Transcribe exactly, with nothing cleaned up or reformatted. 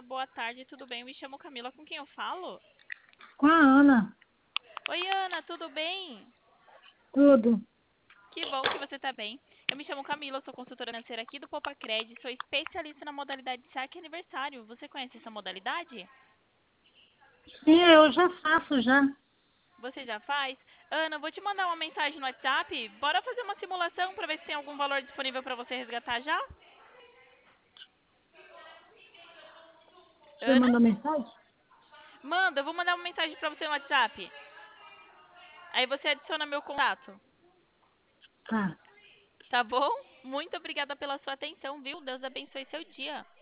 Olá, boa tarde, tudo bem? Eu me chamo Camila, com quem eu falo? Com a Ana, Oi, Ana, tudo bem? tudo. Que bom que você está bem. Eu me chamo Camila, sou consultora financeira aqui do Popacred, sou especialista na modalidade saque aniversário. Você conhece essa modalidade? Sim, eu já faço já. Você já faz? Ana, eu vou te mandar uma mensagem no WhatsApp. Bora fazer uma simulação para ver se tem algum valor disponível para você resgatar já? Você Ana? mandou mensagem? Manda, eu vou mandar uma mensagem para você no WhatsApp. Aí você adiciona meu contato. Tá. Tá bom? Muito obrigada pela sua atenção, viu? Deus abençoe seu dia.